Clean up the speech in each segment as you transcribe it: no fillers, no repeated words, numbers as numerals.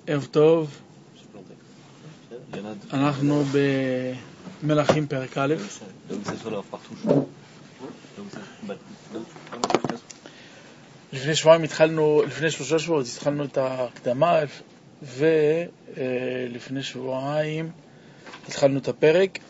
ערב טוב, אנחנו במלכים פרק א'. לפני שבועיים התחלנו, לפני 3 שבועות התחלנו את ההקדמה, ולפני שבועיים התחלנו את הפרק,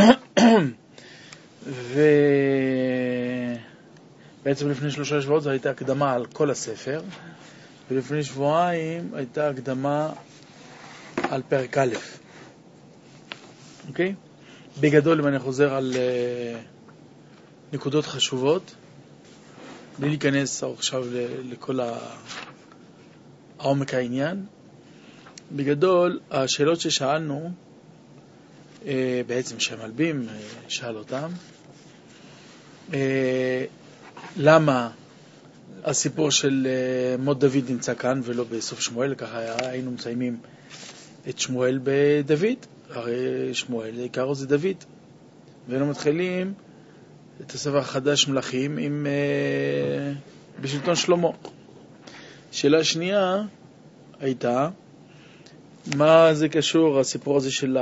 ובעצם לפני 3 שבועות זו הייתה הקדמה על כל הספר, ולפני שבועיים הייתה הקדמה על פרק א'. אוקיי? בגדול, אם אני חוזר על נקודות חשובות, בלי להיכנס עכשיו לכל העומק העניין, בגדול, השאלות ששאלנו, בעצם שמלבים שאל אותם, למה הסיפור של מות דוד נמצא כאן ולא בסוף שמואל, ככה היינו מסיימים את שמואל בדוד, הרי שמואל עיקרו זה דוד, והיינו מתחילים את הספר החדש מלכים עם בשלטון שלמה. שאלה שנייה הייתה, מה זה קשור הסיפור הזה של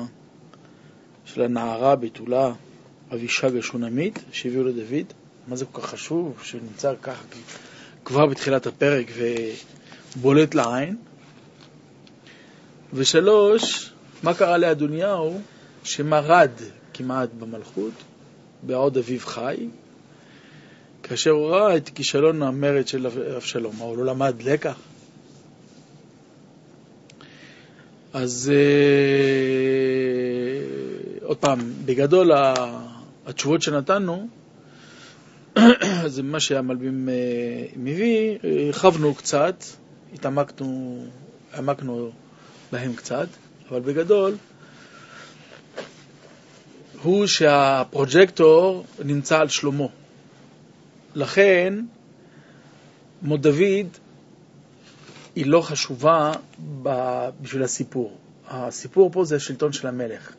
הנערה בתולה אבישג השונמית שהביאו לדוד? מה זה כל כך חשוב שנמצא ככה כבר בתחילת הפרק ובולט לעין? ושלוש, מה קרה לאדוניהו שמרד כמעט במלכות בעוד אביו חי, כאשר הוא ראה את כישלון המרד של אבשלום? הוא לא למד לקח? אז עוד פעם, בגדול התשובות שנתנו זה מה שהמלבים מביא, הרחבנו קצת, העמקנו בהם קצת, אבל בגדול הוא שהפרוג'קטור נמצא על שלמה. לכן מות דוד היא לא חשובה בשביל הסיפור. הסיפור פה זה השלטון של המלך,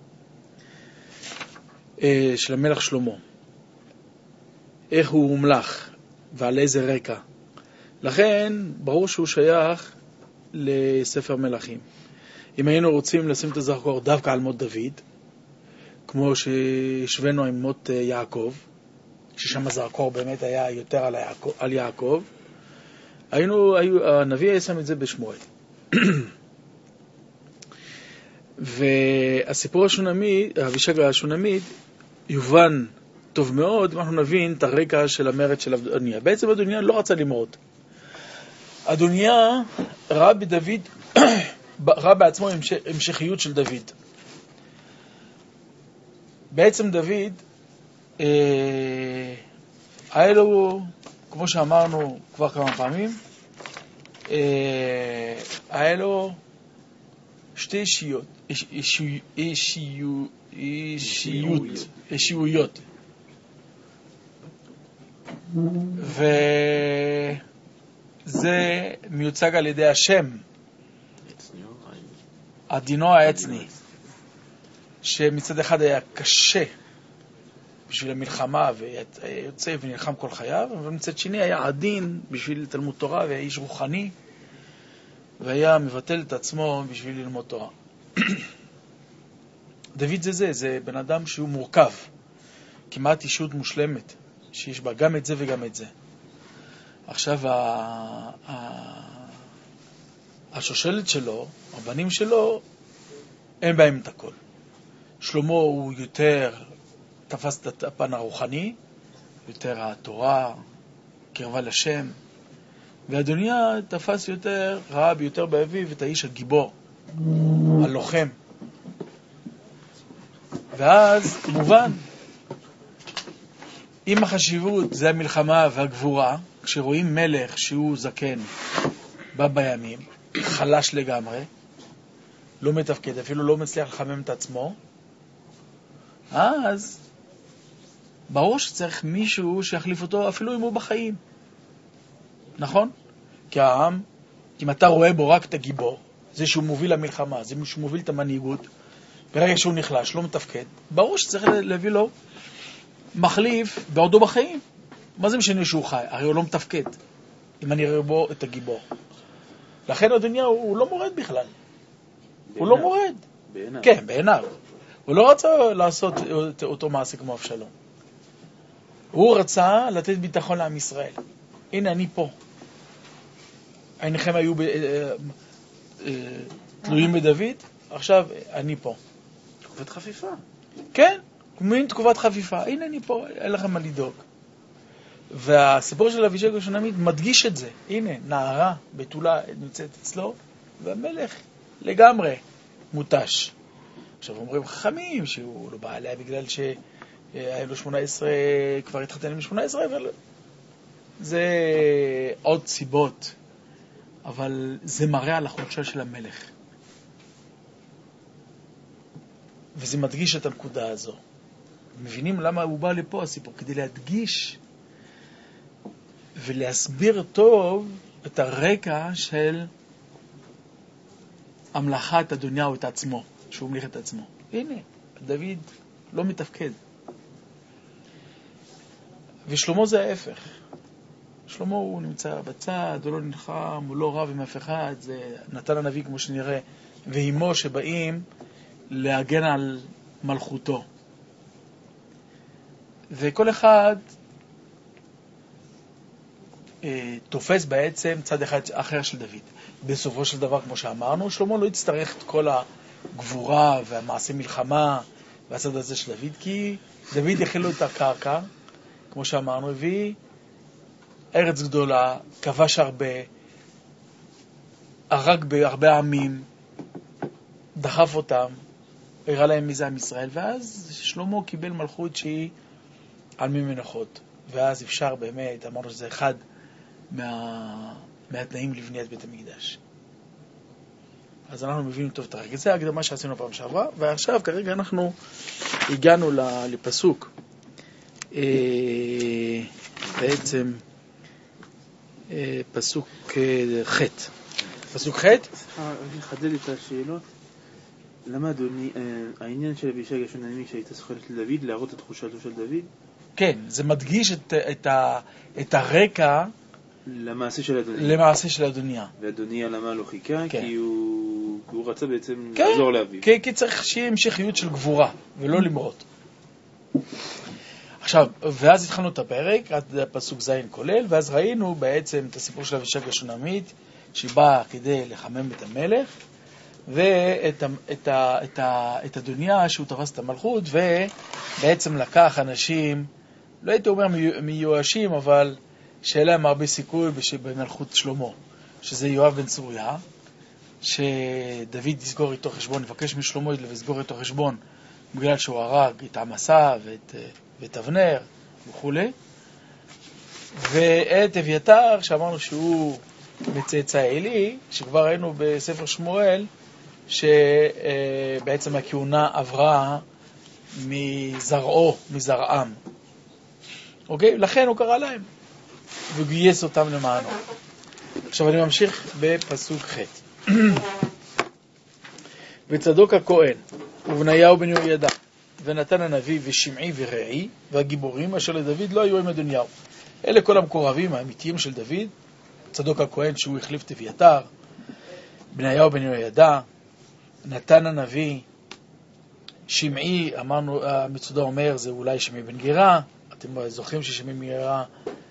של המלך שלמה, איך הוא הומלך ועל איזה רקע. לכן ברור שהוא שייך לספר מלכים. אם היינו רוצים לשים את הזרקור דווקא על מות דוד, כמו שהשווינו עם מות יעקב, ששם הזרקור באמת היה יותר על יעקב, הנביא היה שם את זה בשמואל. והסיפור השונמית, אבישג השונמית, יובן טוב מאוד, אנחנו נבין את הרקע של המרד של אדוניה. בעצם אדוניה לא רצה למרוד. אדוניה ראה בדוד, ראה בעצמו המשכיות של דוד. בעצם דוד, היה לו, כמו שאמרנו כבר כמה פעמים, היה לו שתי אישיויות. וזה מיוצג על ידי השם, הדינו העצני, שמצד אחד היה קשה בשביל המלחמה ויוצא ונלחם כל חייו, אבל מצד שני היה עדין בשביל תלמוד תורה, והיה איש רוחני והיה מבטל את עצמו בשביל ללמוד תורה. דוד זה בן אדם שהוא מורכב, כמעט אישות מושלמת, שיש בה גם את זה וגם את זה. עכשיו השושלת שלו, הבנים שלו, אין בהם את הכל. שלמה הוא יותר תפס את הפן הרוחני, יותר התורה, קרבה לשם, ואדוניה תפס יותר, ראה ביותר באביו את האיש הגיבור, הלוחם. ואז מובן, אם החשיבות זה המלחמה והגבורה, כשרואים מלך שהוא זקן בא בימים, חלש לגמרי, לא מתפקד, אפילו לא מצליח לחמם את עצמו, אז ברור שצריך מישהו שיחליף אותו אפילו אם הוא בחיים. נכון? כי העם, אם אתה רואה בו רק את הגיבור, זה שהוא מוביל למלחמה, זה שהוא מוביל את המנהיגות, ברגע שהוא נחלש, לא מתפקד, ברור שצריך להביא לו מחליף בעודו בחיים. מה זה משנה שהוא חי? הרי הוא לא מתפקד אם אני רואה בו את הגיבור. לכן אדוניה הוא לא מורד בכלל. הוא לא מורד. בעיניו. כן, בעיניו. הוא לא רצה לעשות אותו מעשה כמו אבשלום. הוא רצה לתת ביטחון לעם ישראל. הנה אני פה. עיניכם היו תלויים בדוד, עכשיו אני פה. תקופת חפיפה. כן, מין תקופת חפיפה. הנה אני פה, אין לכם מה לדאוג. והסיפור של אבישג השונמית מדגיש את זה. הנה, נערה בתולה נמצאת אצלו, והמלך לגמרי מוטש. עכשיו אומרים חכמים שהוא לא בא עליה בגלל שהיה לו 18, כבר התחתן עם 18, אבל זה עוד סיבות. אבל זה מראה על החולשה של המלך. וזה מדגיש את הנקודה הזו. מבינים למה הוא בא לפה הסיפור? כדי להדגיש ולהסביר טוב את הרקע של המלכת אדוניהו את עצמו, שהוא מליך את עצמו. הנה, דוד לא מתפקד. ושלמה זה ההפך. שלמה הוא נמצא בצד, הוא לא נלחם, הוא לא רב עם אף אחד, זה נתן הנביא כמו שנראה, ואימו שבאים להגן על מלכותו. וכל אחד תופס בעצם צד אחד אחר של דוד. בסופו של דבר, כמו שאמרנו, שלמה לא יצטרך את כל הגבורה והמעשה מלחמה והצד הזה של דוד, כי דוד הכין לו את הקרקע, כמו שאמרנו, הביא ארץ גדולה, כבש הרבה, הרג בהרבה עמים, דחף אותם, הראה להם מי זה עם ישראל, ואז שלמה קיבל מלכות שהיא על מי מנחות. ואז אפשר באמת, אמרנו שזה אחד מהתנאים לבניית בית המקדש. אז אנחנו מבינים טוב את הרגע. זה ההקדמה שעשינו פעם שעברה, ועכשיו כרגע אנחנו הגענו לפסוק. בעצם פסוק ח'. פסוק ח'. אני אחדד את השאלות. למה אדוני, העניין של אבישג השונמי שהייתה זוכרת לדוד, להראות את תחושתו של דוד? כן, זה מדגיש את הרקע למעשה של אדוניה. למעשה של אדוניה. ואדוניה למה לא חיכה? כן. כי הוא רצה בעצם כן, לעזור לאביו. כי צריך שיהיה המשכיות של גבורה, ולא למרות. עכשיו, ואז התחלנו את הפרק, עד פסוק ז' כולל, ואז ראינו בעצם את הסיפור של אבישג השונמית, שהיא באה כדי לחמם את המלך, ואת אדוניה שהוא תפס את המלכות, ובעצם לקח אנשים, לא הייתי אומר מיואשים, אבל שאלה להם הרבה סיכוי במלכות שלמה, שזה יואב בן צרויה, שדוד יסגור איתו חשבון, יבקש משלמה לסגור איתו חשבון, בגלל שהוא הרג את עמסה ואת אבנר וכו'. ואת אביתר, שאמרנו שהוא מצאצא אלי, שכבר ראינו בספר שמואל, שבעצם הכהונה עברה מזרעם. אוקיי? לכן הוא קרא להם, וגייס אותם למענו. עכשיו אני ממשיך בפסוק ח'. וצדוק הכהן, ובניהו בן יהוידע, ונתן הנביא, ושמעי ורעי, והגיבורים אשר לדוד לא היו עם אדוניהו. אלה כל המקורבים האמיתיים של דוד, צדוק הכהן שהוא החליף את אביתר, בניהו בן יהוידע, נתן הנביא, שמעי, אמרנו, המצודה אומר, זה אולי שמעי בן גירה, אתם זוכרים ששמעי בן גירה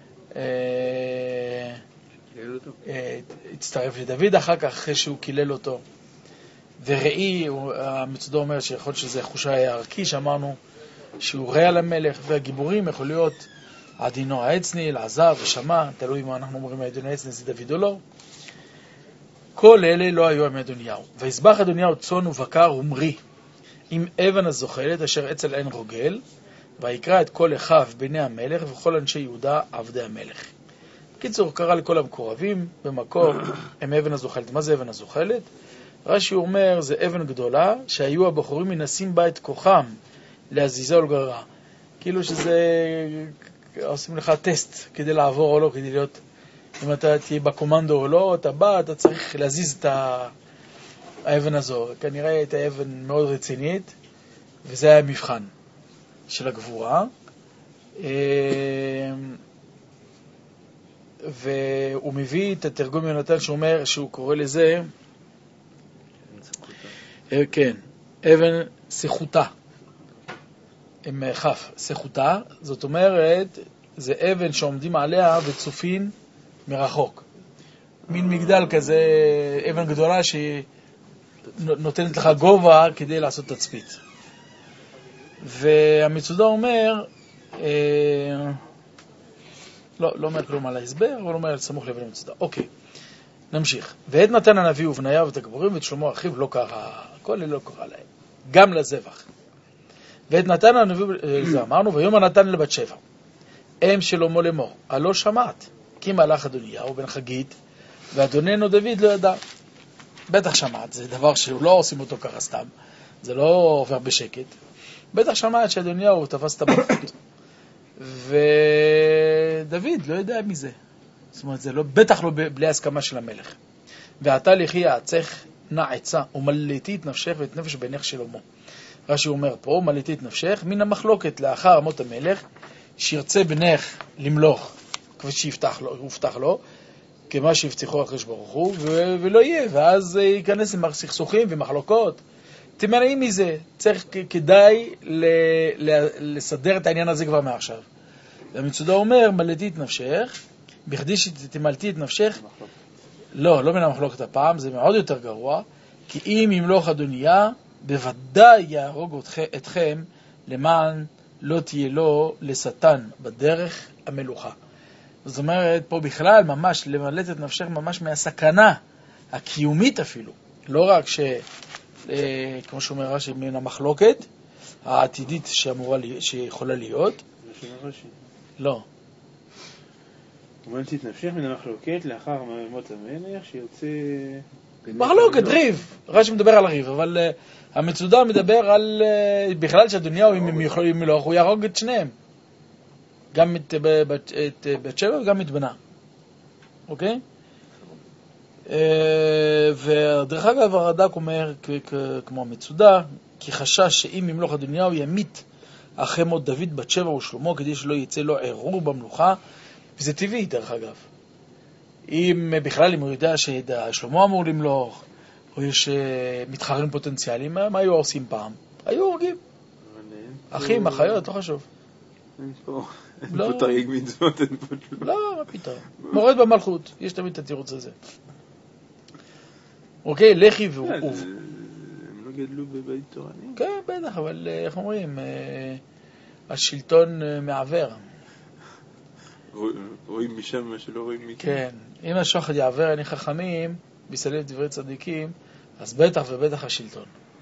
הצטרף לדוד אחרי שהוא קילל אותו. וראי, המצודה אומר שיכול להיות שזה חושי הערכי, שאמרנו שהוא רע למלך, והגיבורים יכול להיות עדינו העצני, אלעזר ושמע, תלוי מה אנחנו אומרים עדינו העצני, זה דוד או לא. כל אלה לא היו עם אדוניהו. ויזבח אדוניהו צאן ובקר ומרי, עם אבן הזוחלת אשר אצל עין רוגל, ויקרא את כל אחיו בני המלך וכל אנשי יהודה עבדי המלך. בקיצור, קרא לכל המקורבים במקור עם אבן הזוחלת. מה זה אבן הזוחלת? רש"י אומר, זה אבן גדולה שהיו הבחורים מנסים בה את כוחם להזיזה או לגררה. כאילו שזה, עושים לך טסט כדי לעבור או לא, כדי להיות, אם אתה תהיה בקומנדו או לא, אתה בא, אתה צריך להזיז את האבן הזו. כנראה הייתה אבן מאוד רצינית, וזה היה המבחן של הגבורה. והוא מביא את התרגום יונתן שאומר, שהוא קורא לזה, כן, אבן סחוטה, עם חף, סחוטה, זאת אומרת, זה אבן שעומדים עליה וצופין מרחוק. מין מגדל כזה, אבן גדולה שנותנת לך גובה כדי לעשות תצפית. והמצודה אומר, לא אומר כלום על ההסבר, אבל אומר סמוך לאבן המצודה. אוקיי, נמשיך. ואת נתן הנביא ובניו ואת הגבורים ואת שלמה אחיו לא קרא, כל אלה לא קרא להם, גם לזבח. ואת נתן הנביא, זה אמרנו, ויאמר נתן לבת שבע, אם שלמה לאמור, הלא שמעת, כי מלאך אדוניהו בן חגית, ואדוננו דוד לא ידע. בטח שמעת, זה דבר שלא עושים אותו ככה סתם, זה לא עובר בשקט. בטח שמעת שאדוניהו תפס את המלכות, ודוד לא יודע מזה. זאת אומרת, זה לא, בטח לא בלי הסכמה של המלך. ועתה לכי יעצך נע עצה, ומלאתי את נפשך ואת נפש בנך שלמה. רש"י אומר פה, מלאתי את נפשך, מן המחלוקת לאחר מות המלך, שירצה בנך למלוך, כפי שהובטח לו, כמה שהבטיחו הקדוש ברוך הוא, ולא יהיה, ואז ייכנס עם סכסוכים ומחלוקות. תמנעים מזה, כדאי לסדר את העניין הזה כבר מעכשיו. והמצודה אומר, מלאתי את נפשך, בכדי שתמלתי את נפשך, לא מן המחלוקת הפעם, זה מאוד יותר גרוע, כי אם ימלוך אדוניה, בוודאי יהרוג אתכם, למען לא תהיה לו לשטן בדרך המלוכה. זאת אומרת, פה בכלל ממש למלט את נפשך ממש מהסכנה הקיומית אפילו. לא רק כמו שאומר רש"י, מן המחלוקת העתידית שיכולה להיות. לא. ומלאתי את נפשך מן המחלוקת לאחר מות המלך שיוצא... מחלוקת, ריב. רש"י מדבר על ריב, אבל המצודה מדבר על בכלל שאדוניהו, אם הם יכולים מלוך, הוא יהרוג את שניהם. גם את בת שבע וגם את בנה. אוקיי? ודרך אגב הרד"ק אומר כמו המצודה, כי חשש שאם ימלוך אדוניהו ימית אחרי מות דוד בת שבע ושלמה, כדי שלא יצא לו ערעור במלוכה, וזה טבעי דרך אגב. אם בכלל אם הוא יודע ששלמה אמור למלוך, או יש מתחרים פוטנציאליים, מה היו עושים פעם? היו הורגים. אחים, אחיות, לא חשוב. אין פה תרי"ג מצוות, אין פה כלום. לא, מה פתאום. מורד במלכות, יש תמיד את התירוץ הזה. אוקיי, לכי והוא... הם לא גדלו בבית תורני? כן, בטח, אבל איך אומרים? השלטון מעבר. רואים משם מה שלא רואים מכם. כן, אם השוחד יעבר אני חכמים, בסלב דברי צדיקים, אז בטח ובטח השלטון.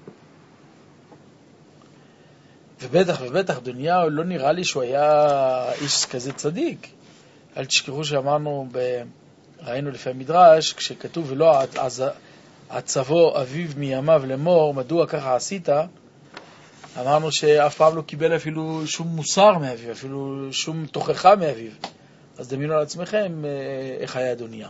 ובטח אדוניהו לא נראה לי שהוא היה איש כזה צדיק. אל תשכחו שאמרנו, ראינו לפי המדרש, כשכתוב ולא עצבו אביו מימיו לאמור, מדוע ככה עשית? אמרנו שאף פעם לא קיבל אפילו שום מוסר מאביו, אפילו שום תוכחה מאביו. אז דמיינו על עצמכם איך היה אדוניהו.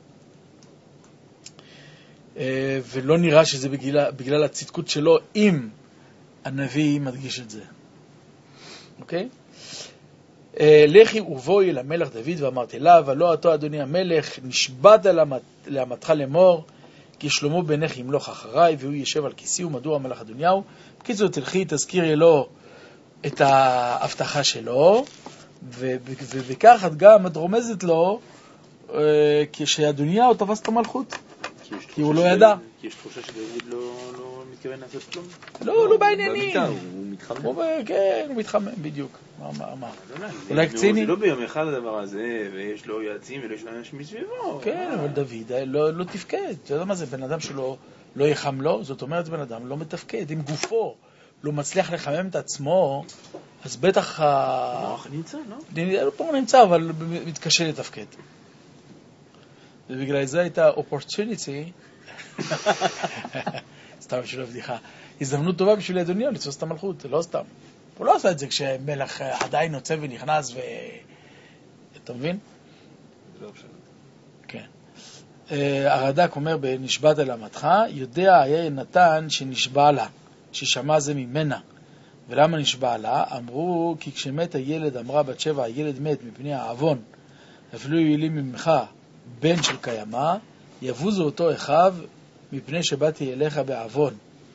ולא נראה שזה בגלל הצדקות שלו, אם הנביא מדגיש את זה. אוקיי? לכי ובואי אל המלך דוד ואמרתי לה, ולא אתה אדוני המלך, נשבעת לאמתך לאמור, כי שלמה בנך ימלוך אחריי, והוא ישב על כיסי, ומדוע המלך אדוניהו. בקיצור, תלכי, תזכירי לו את ההבטחה שלו, ובכך את גם את רומזת לו, כשאדוניהו תפס את המלכות, כי הוא לא ידע. כי יש תחושה שדוד לא מתכוון לעשות כלום. לא בעניינים. הוא מתחמם. כן, הוא מתחמם, בדיוק. מה? אולי קציני? זה לא ביום אחד הדבר הזה, ויש לו יועצים ויש לו אנשים מסביבו. כן, אבל דוד לא תפקד. אתה יודע מה זה? בן אדם שלו לא יחם לו, זאת אומרת בן אדם לא מתפקד. אם גופו לא מצליח לחמם את עצמו, אז בטח... המוח נמצא, לא? פה הוא נמצא, אבל מתקשה לתפקד. ובגלל זה הייתה opportunity, סתם בשביל הבדיחה, הזדמנות טובה בשביל אדוניהו לתפוס את המלכות, לא סתם. הוא לא עשה את זה כשמלך עדיין יוצא ונכנס אתה מבין? זה לא אפשר. כן. הרד"ק אומר בנשבעת אל אמתך, יודע היה נתן שנשבע לה, ששמע זה ממנה. ולמה נשבע לה? אמרו כי כשמת הילד, אמרה בת שבע, הילד מת מפני העוון אפילו יהי לי ממך בן של קיימה, יבוזו אותו אחיו מפני שבאתי אליך בעוון.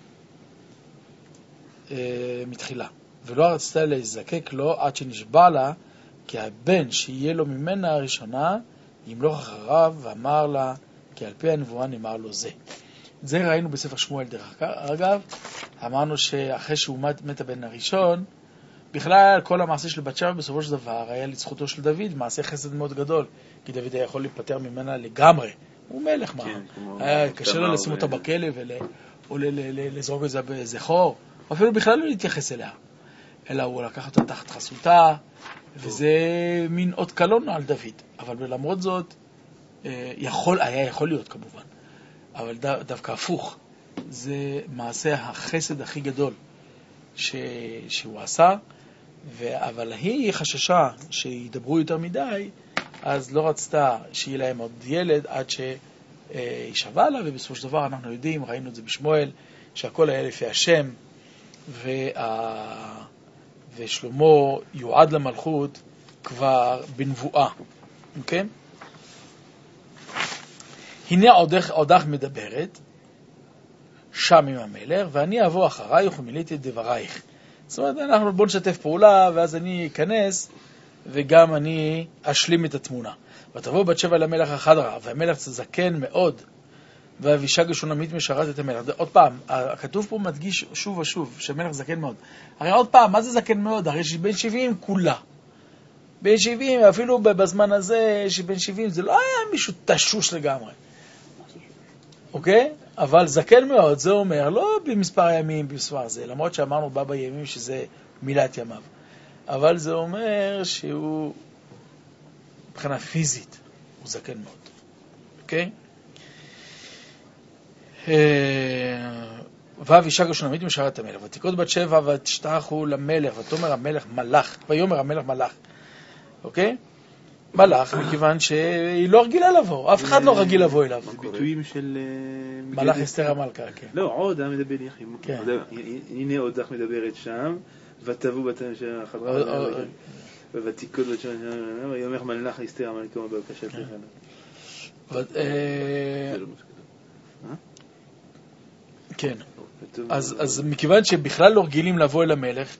מתחילה. ולא רצתה להזדקק לו עד שנשבע לה, כי הבן שיהיה לו ממנה הראשונה, ימלוך אחריו ואמר לה, כי על פי הנבואה נאמר לו זה. זה ראינו בספר שמואל דרך אגב. אמרנו שאחרי שהוא מת הבן הראשון, בכלל כל המעשה של בת שבע בסופו של דבר היה לזכותו של דוד, מעשה חסד מאוד גדול, כי דוד היה יכול להיפטר ממנה לגמרי. הוא מלך, מה? היה קשה לו לשים אותה בכלא או לזרוק את זה באיזה חור, אפילו בכלל לא להתייחס אליה, אלא הוא לקח אותה תחת חסותה, וזה מין אות קלון על דוד. אבל למרות זאת, היה יכול להיות כמובן, אבל דווקא הפוך. זה מעשה החסד הכי גדול שהוא עשה, אבל היא חששה שידברו יותר מדי, אז לא רצתה שיהיה להם עוד ילד עד שישבע לה, ובסופו של דבר אנחנו יודעים, ראינו את זה בשמואל, שהכל היה לפי השם, ושלמה יועד למלכות כבר בנבואה. אוקיי? הנה עודך מדברת, שם עם המלך, ואני אבוא אחרייך ומילאתי את דברייך. זאת אומרת, בוא נשתף פעולה, ואז אני אכנס, וגם אני אשלים את התמונה. ותבוא בת שבע למלך החדרה, והמלך זקן מאוד, ואבישג השונמית משרת את המלך. עוד פעם, הכתוב פה מדגיש שוב ושוב, שהמלך זקן מאוד. הרי עוד פעם, מה זה זקן מאוד? הרי שבן 70 כולה. בן 70, אפילו בזמן הזה, שבן 70, זה לא היה מישהו תשוש לגמרי. אוקיי? אבל זקן מאוד, זה אומר, לא במספר הימים, במספר זה, למרות שאמרנו בא בימים שזה מילת ימיו. אבל זה אומר שהוא, מבחינה פיזית, הוא זקן מאוד. אוקיי? ואבישג השונמית משרת את המלך, ותיקוד בת שבע ותשתחו למלך, ותאמר המלך מלך, ויאמר המלך מלך. אוקיי? מלך, מכיוון שהיא לא רגילה לבוא, אף אחד לא רגיל לבוא אליו. ביטויים של מלך אסתר המלכה, כן. לא, עודה מדבר יחים. הנה עודך מדברת שם, ותבוא בתן של החדרה, ותיקוד בת שבע, ויאמר מלך אסתר המלכה בבקשת לך. כן. אז מכיוון שבכלל לא רגילים לבוא אל המלך,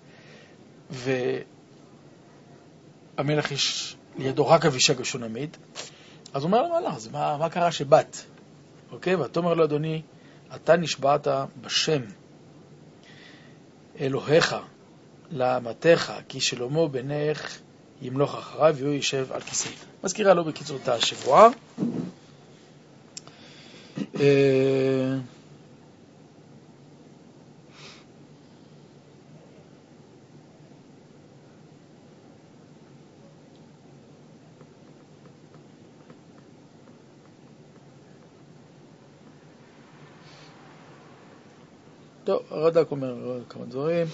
והמלך יש לידו רק אבישג השונמית, אז הוא אומר לו, מלך, מה קרה שבת? אוקיי? ואתה אומר לו, אדוני, אתה נשבעת בשם אלוהיך לאמתך, כי שלמה בנך ימלוך אחריו והוא יישב על כיסא. מזכירה לו בקיצור את השבועה. טוב, הרד"ק אומר כמה דברים.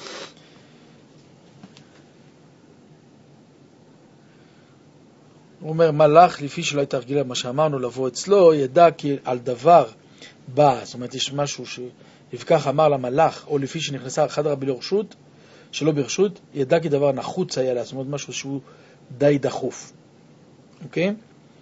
הוא אומר, מלך, לפי שלא הייתה רגילה מה שאמרנו, לבוא אצלו, ידע כי על דבר בא, זאת אומרת, יש משהו שלבכך אמר למלך, או לפי שנכנסה חדרה בלרשות, שלא ברשות, ידע כי דבר נחוץ היה לה, זאת אומרת, משהו שהוא די דחוף. אוקיי?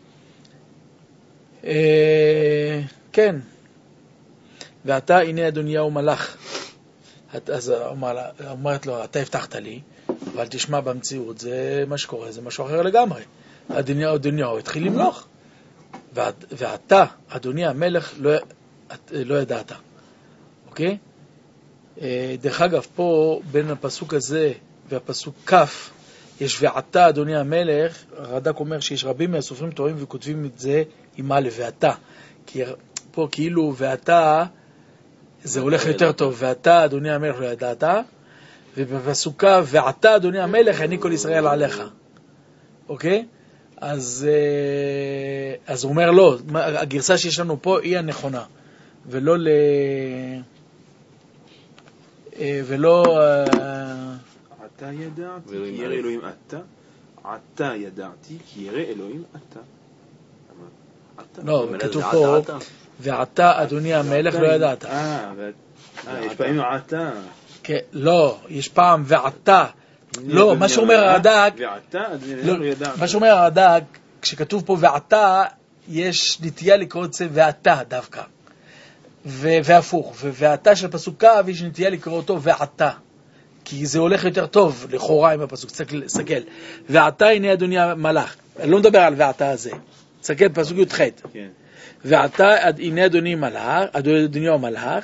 כן. ואתה, הנה אדוניהו מלך. אז אומרת לו, אתה הבטחת לי, אבל תשמע במציאות, זה מה שקורה, זה משהו אחר לגמרי. אדוניהו התחיל למלוך. ואתה, אדוני המלך, לא ידעת. אוקיי? דרך אגב, פה בין הפסוק הזה והפסוק כף, יש ואתה, אדוני המלך, הרד"ק אומר שיש רבים מהסופרים טועים וכותבים את זה עם א' ואתה. כי פה כאילו ואתה, זה הולך יותר טוב, ואתה, אדוני המלך, לא ידעת, ובפסוקה, ואתה, אדוני המלך, אני כל ישראל עליך. אוקיי? אז הוא אומר לא, הגרסה שיש לנו פה היא הנכונה, ולא אתה ידעתי, כי ירא אלוהים אתה. אתה ידעתי, כי ירא אלוהים אתה. לא, כתוב פה, ואתה, אדוני המלך, לא ידעת. יש פעמים אתה. לא, יש פעם ואתה. לא, מה שאומר הרד"ק, מה שאומר הרד"ק, כשכתוב פה ועתה, יש נטייה לקרוא את זה ועתה דווקא. והפוך. ועתה של פסוק קו, יש נטייה לקרוא אותו ועתה. כי זה הולך יותר טוב, לכאורה עם הפסוק. סגל. ועתה הנה אדוני המלאך. אני לא מדבר על ועתה הזה. סגל, פסוק י"ח. כן. ועתה הנה אדוני המלאך.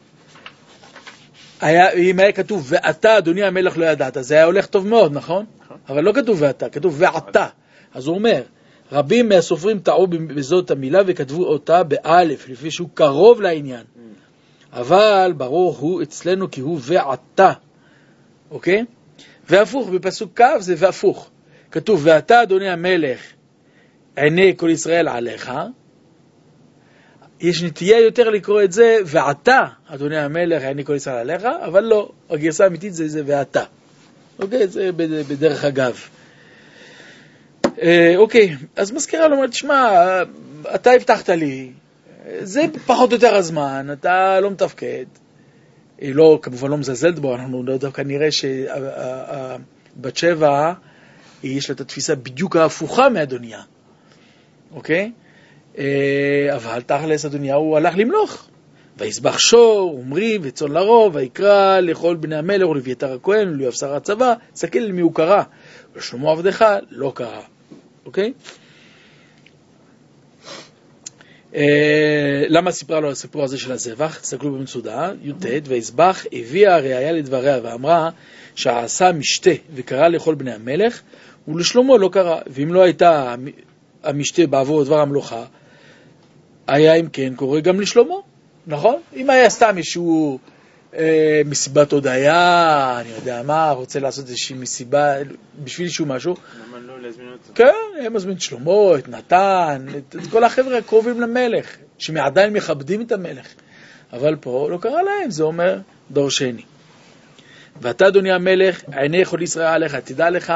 אם היה כתוב ועתה אדוני המלך לא ידעת, זה היה הולך טוב מאוד, נכון? אבל לא כתוב ועתה, כתוב ועתה. אז הוא אומר, רבים מהסופרים טעו בזאת המילה וכתבו אותה באלף, לפי שהוא קרוב לעניין. אבל ברור הוא אצלנו כי הוא ועתה. אוקיי? והפוך, בפסוק קו זה והפוך. כתוב ועתה אדוני המלך עיני כל ישראל עליך. יש נטייה יותר לקרוא את זה ועתה אדוני המלך עיני כל ישראל עליך, אבל לא, הגרסה האמיתית זה ועתה. אוקיי? זה בדרך אגב. אוקיי, אז מזכירה לו, תשמע, אתה הבטחת לי, זה פחות או יותר הזמן, אתה לא מתפקד. היא לא, כמובן לא מזלזלת בו, אנחנו דווקא נראה שבת שבע, יש לה את התפיסה בדיוק ההפוכה מאדוניה. אוקיי? אבל תכלס אדוניה הוא הלך למלוך. ויסבח שור, ומרי וצאן לרוב, ויקרא לכל בני המלך ולאביתר הכהן וליואב שר הצבא, סתכל למי הוא קרא, ולשלמה עבדך לא קרא. אוקיי? למה סיפרה לו הסיפור הזה של הזבח? תסתכלו במצודה, י"ט, ויסבח הביאה הראיה לדבריה ואמרה שעשה משתה וקרא לכל בני המלך ולשלמה לא קרא. ואם לא הייתה המשתה בעבור דבר המלוכה, היה אם כן קורא גם לשלמה, נכון? אם היה סתם איזשהו מסיבת הודיה, אני יודע מה, רוצה לעשות איזושהי מסיבה בשביל איזשהו משהו, למה לא להזמין אותו? כן, הם מזמין את שלמה, את נתן, את כל החבר'ה הקרובים למלך, שעדיין מכבדים את המלך. אבל פה לא קרה להם, זה אומר דור שני. ואתה אדוני המלך, עיני כל ישראל עליך, תדע לך,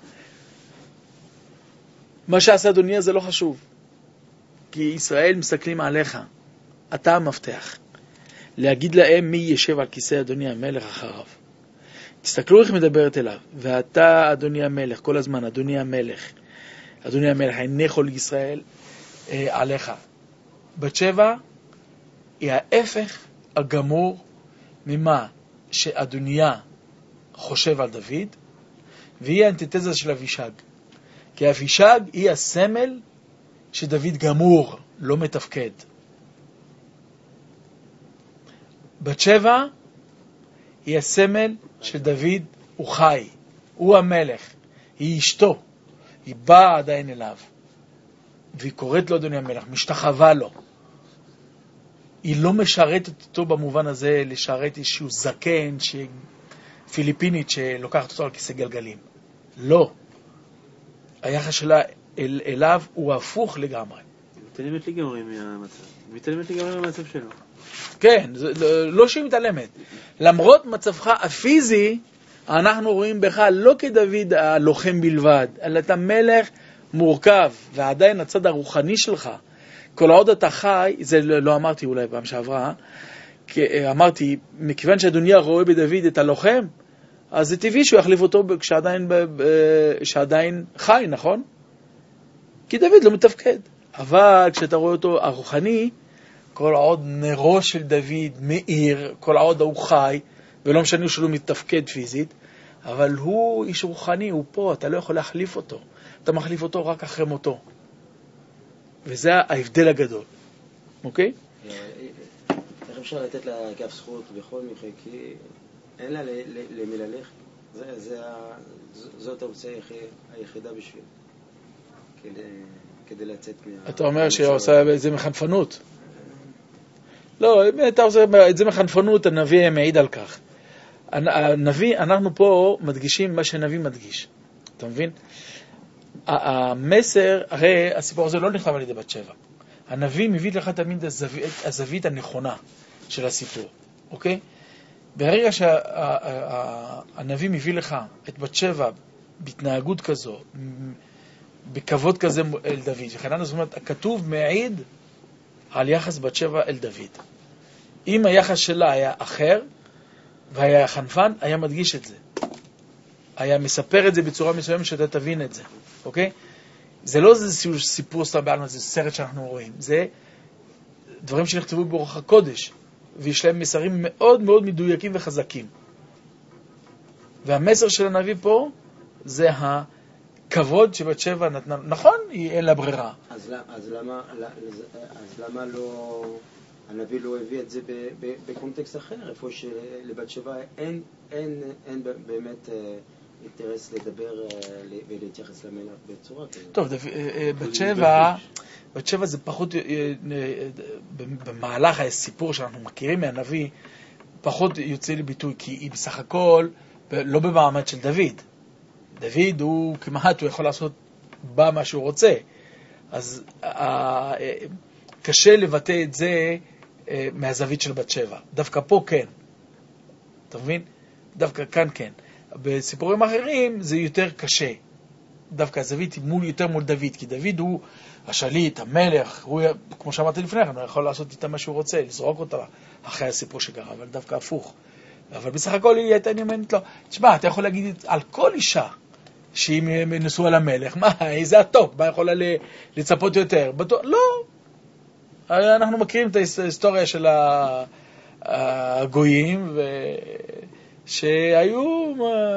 מה שעשה אדוני זה לא חשוב. כי ישראל מסתכלים עליך, אתה המפתח. להגיד להם מי ישב על כיסא אדוני המלך אחריו. תסתכלו איך מדברת אליו. ואתה אדוני המלך, כל הזמן אדוני המלך, עיני כל ישראל עליך. בת שבע היא ההפך הגמור ממה שאדוניה חושב על דוד, והיא האנטיתזה של אבישג. כי אבישג היא הסמל שדוד גמור, לא מתפקד. בת שבע היא הסמל של דוד, הוא חי, הוא המלך, היא אשתו, היא באה עדיין אליו, והיא קוראת לו אדוני המלך, משתחווה לו. היא לא משרתת אותו במובן הזה, לשרת איזשהו זקן פיליפינית שלוקחת אותו על כיסא גלגלים. לא. היחס שלה אליו הוא הפוך לגמרי. מתעלמת לגמרי מהמצב שלו. כן, לא שהיא מתעלמת. למרות מצבך הפיזי, אנחנו רואים בך לא כדוד הלוחם בלבד, אלא אתה מלך מורכב, ועדיין הצד הרוחני שלך. כל עוד אתה חי, זה לא אמרתי אולי פעם שעברה, אמרתי, מכיוון שאדוניה רואה בדוד את הלוחם, אז זה טבעי שהוא יחליף אותו כשעדיין חי, נכון? כי דוד לא מתפקד. אבל כשאתה רואה אותו הרוחני, כל עוד נרו של דוד מאיר, כל עוד הוא חי, ולא משנה שהוא לא מתפקד פיזית, אבל הוא איש רוחני, הוא פה, אתה לא יכול להחליף אותו. אתה מחליף אותו רק אחרי מותו. וזה ההבדל הגדול. אוקיי? איך אפשר לתת לה כף זכות בכל מקרה? כי אין לה למי ללכת. זאת האופציה היחידה בשביל. כדי לצאת מה... אתה אומר שהיא עושה את זה מחנפנות. לא, אם אתה עושה את זה מחנפנות, הנביא מעיד על כך. הנביא, אנחנו פה מדגישים מה שהנביא מדגיש. אתה מבין? המסר, הרי הסיפור הזה לא נכתב על ידי בת שבע. הנביא מביא לך תמיד הזווית הנכונה של הסיפור. אוקיי? ברגע שהנביא מביא לך את בת שבע בהתנהגות כזו, בכבוד כזה אל דוד, וכן זאת אומרת, הכתוב מעיד על יחס בת שבע אל דוד. אם היחס שלה היה אחר, והיה חנפן, היה מדגיש את זה. היה מספר את זה בצורה מסוימת שאתה תבין את זה. אוקיי? זה לא איזה סיפור סתם בעלמא, זה סרט שאנחנו רואים. זה דברים שנכתבו ברוח הקודש, ויש להם מסרים מאוד מאוד מדויקים וחזקים. והמסר של הנביא פה, זה הכבוד שבת שבע נתנה. נכון, אין לה ברירה. אז למה לא... הנביא לא הביא את זה בקונטקסט אחר, איפה שלבת שבע אין באמת אינטרס לדבר ולהתייחס למלך בצורה כזאת. טוב, בת שבע זה פחות, במהלך הסיפור שאנחנו מכירים מהנביא, פחות יוצא לביטוי, כי היא בסך הכל לא במעמד של דוד. דוד הוא כמעט, הוא יכול לעשות בה מה שהוא רוצה. אז קשה לבטא את זה מהזווית של בת שבע. דווקא פה כן. אתה מבין? דווקא כאן כן. בסיפורים אחרים זה יותר קשה. דווקא הזווית היא יותר מול דוד, כי דוד הוא השליט, המלך, הוא, כמו שאמרתי לפני כן, הוא יכול לעשות איתה מה שהוא רוצה, לזרוק אותה אחרי הסיפור שקרה, אבל דווקא הפוך. אבל בסך הכל היא הייתה נאמנת לו, תשמע, אתה יכול להגיד על כל אישה שהיא נשואה למלך, מה, איזה הטופ, מה יכולה לצפות יותר? לא. אנחנו מכירים את ההיסטוריה של הגויים, שהיו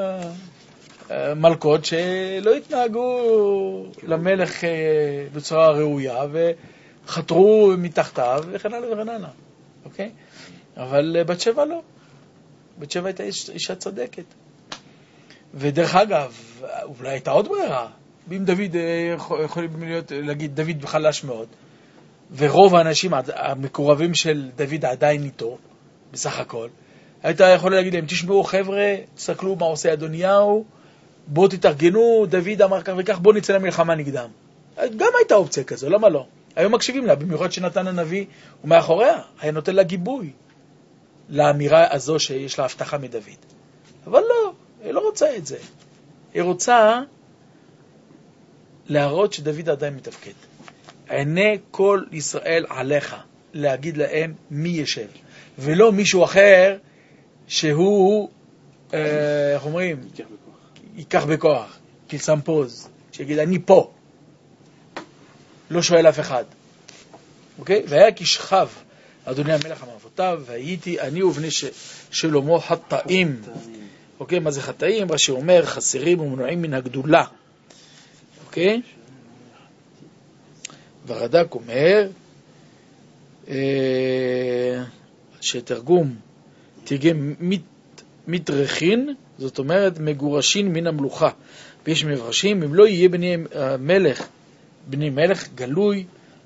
מלכות שלא התנהגו למלך בצורה ראויה, וחתרו מתחתיו, וכן הלאה וכן הלאה. אוקיי? אבל בת שבע לא. בת שבע הייתה אישה צדקת. ודרך אגב, אולי הייתה עוד ברירה. אם דוד, יכולים להגיד, דוד חלש מאוד, ורוב האנשים המקורבים של דוד עדיין איתו, בסך הכל, היית יכול להגיד להם, תשמעו חבר'ה, תסתכלו מה עושה אדוניהו, בואו תתארגנו, דוד אמר כך וכך, בואו נצא למלחמה נגדם. גם הייתה אופציה כזו, למה לא? היום מקשיבים לה, במיוחד שנתן הנביא, הוא מאחוריה, היה נותן לה גיבוי לאמירה הזו שיש לה הבטחה מדוד. אבל לא, היא לא רוצה את זה. היא רוצה להראות שדוד עדיין מתפקד. עיני כל ישראל עליך, להגיד להם מי ישב, ולא מישהו אחר שהוא, איך אומרים? ייקח בכוח, כלסם פוז, שיגיד אני פה, לא שואל אף אחד. אוקיי? והיה כשכב אדוני המלך המאבותיו, והייתי אני ובני שלמה חטאים. אוקיי? מה זה חטאים? רש"י אומר חסרים ומנועים מן הגדולה. אוקיי? ורד"ק אומר שתרגום תרגם מתרחין, זאת אומרת מגורשין מן המלוכה. ויש מפרשים, אם לא יהיה בני מלך גילוי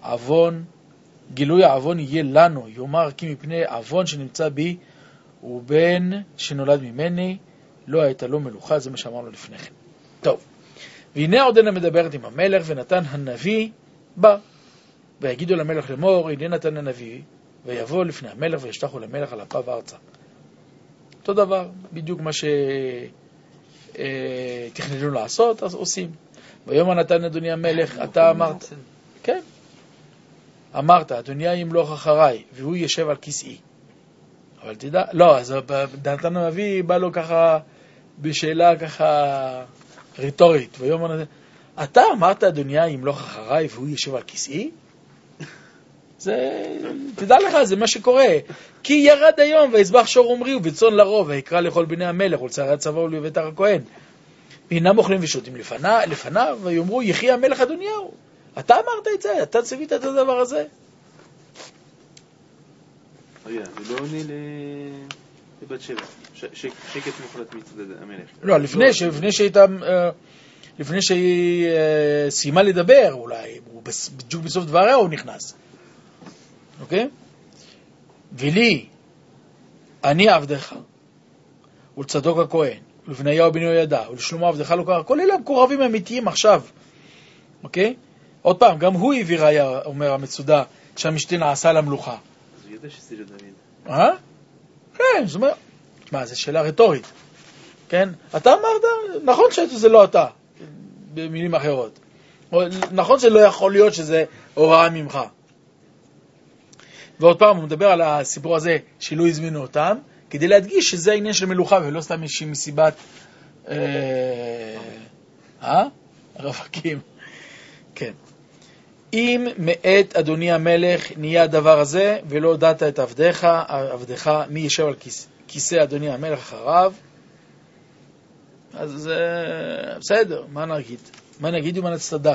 העוון יהיה לנו, יאמר כי מפני עוון שנמצא בי ובן שנולד ממני לא הייתה לו מלוכה. זה מה שאמרנו לפני כן. טוב, והנה עודנה מדברת עם המלך, ונתן הנביא בא ויגידו למלך לאמור, הנה נתן הנביא, ויבוא לפני המלך וישתחו למלך על אפיו ארצה. אותו דבר, בדיוק מה שתכננו לעשות, אז עושים. ויאמר נתן אדוני המלך, אתה אמרת, כן, אמרת, אדוני ימלוך אחריי, והוא ישב על כיסאי. אבל תדע, לא, אז נתן הנביא בא לו ככה, בשאלה ככה ריטורית, ויאמר, אתה אמרת אדוני ימלוך אחריי, והוא ישב על כיסאי? זה, תדע לך, זה מה שקורה. כי ירד היום ויזבח שור ומרי ובצאן לרוב, ויקרא לכל בני המלך ולצערי הצבא ולאביתר הכהן. והנם אוכלים ושותים לפניו, ויאמרו יחי המלך אדוניהו. אתה אמרת את זה, אתה צווית את הדבר הזה. זה לא עונה לבת שבע. שקט מוחלט מצד המלך. לא, לפני שהיא סיימה לדבר, אולי, בדיוק בסוף דבריה הוא נכנס. אוקיי? ולי, אני עבדך, ולצדוק הכהן, ולבניהו בן יהוידע, ולשלמה עבדך לא קרא. כל אלה מקורבים אמיתיים עכשיו. אוקיי? עוד פעם, גם הוא הביא ראיה, אומר המצודה, שהמשתה נעשה למלוכה. אז הוא ידע שזה לא דוד. כן, זאת אומרת, תשמע, זו שאלה רטורית. כן? אתה אמרת, נכון שזה לא אתה, במילים אחרות. נכון שזה לא יכול להיות שזה הוראה ממך. ועוד פעם הוא מדבר על הסיפור הזה שלא הזמינו אותם, כדי להדגיש שזה העניין של מלוכה, ולא סתם איזושהי מסיבת רווקים. כן. אם מאת אדוני המלך נהיה הדבר הזה, ולא הודעת את עבדך, מי ישב על כיסא אדוני המלך אחריו, אז זה בסדר, מה נגיד? מה נגיד ומה נצטדק?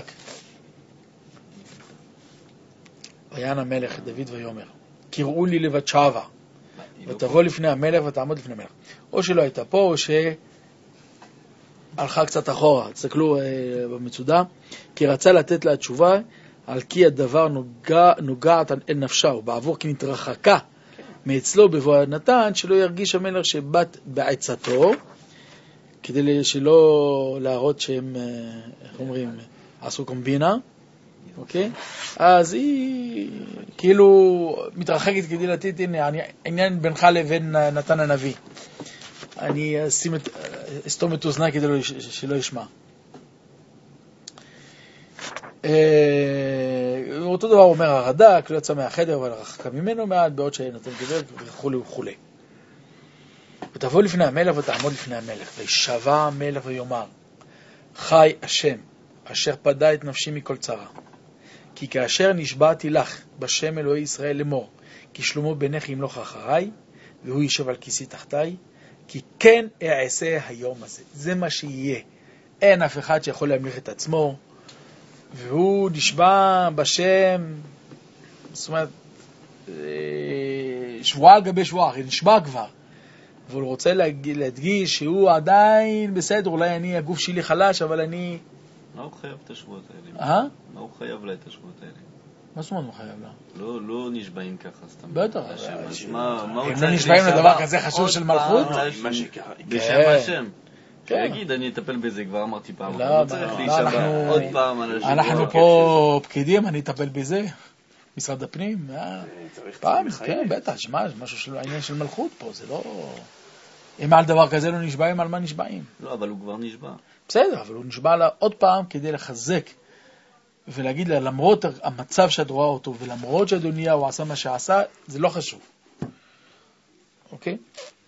ויען המלך דוד ויאמר, קראו לי לבת שבע, ותבוא לפני המלך ותעמוד לפני המלך. או שלא הייתה פה, או שהלכה קצת אחורה. תסתכלו במצודה, כי רצה לתת לה תשובה, על כי הדבר נוגעת אל נפשה, ובעבור כי נתרחקה מאצלו בבוא נתן, שלא ירגיש המלך שבת בעצתו, כדי שלא להראות שהם, איך אומרים, עשו קומבינה, אוקיי? אז היא כאילו מתרחקת כדי לתת, הנה, העניין בינך לבין נתן הנביא. אני אסתום את אוזני כדי שלא ישמע. אותו דבר אומר הרד"ק, לא יצא מהחדר אבל רחקה ממנו מעט, בעוד שנתן גבר וכו' וכו'. ותבוא לפני המלך ותעמוד לפני המלך, וישבע המלך ויאמר, חי השם, אשר פדה את נפשי מכל צרה. כי כאשר נשבעתי לך בשם אלוהי ישראל לאמור, כי שלמה בנך ימלוך אחריי, והוא יישב על כיסי תחתיי, כי כן אעשה היום הזה. זה מה שיהיה. אין אף אחד שיכול להמליך את עצמו, והוא נשבע בשם, זאת אומרת, שבועה על גבי שבועה, הרי נשבע כבר. אבל הוא רוצה להדגיש שהוא עדיין בסדר, אולי הגוף שלי חלש, אבל אני... מה הוא חייב את השבועות האלה? מה הוא חייב לה את השבועות האלה? מה זאת אומרת הוא חייב לה? לא נשבעים ככה סתם. בטח. הם לא נשבעים לדבר כזה חשוב של מלכות? בשם השם. שיגיד, אני אטפל בזה, כבר אמרתי פעם. לא צריך להישבע עוד פעם על השבועות. אנחנו פה פקידים, אני אטפל בזה. משרד הפנים, פעם, כן, בטח, משהו של העניין של מלכות פה, זה לא... אם על דבר כזה לא נשבעים, על מה נשבעים? לא, אבל הוא כבר נשבע. בסדר, אבל הוא נשבע לה עוד פעם כדי לחזק ולהגיד לה, למרות המצב שאת רואה אותו, ולמרות שאדוניה הוא עשה מה שעשה, זה לא חשוב. אוקיי?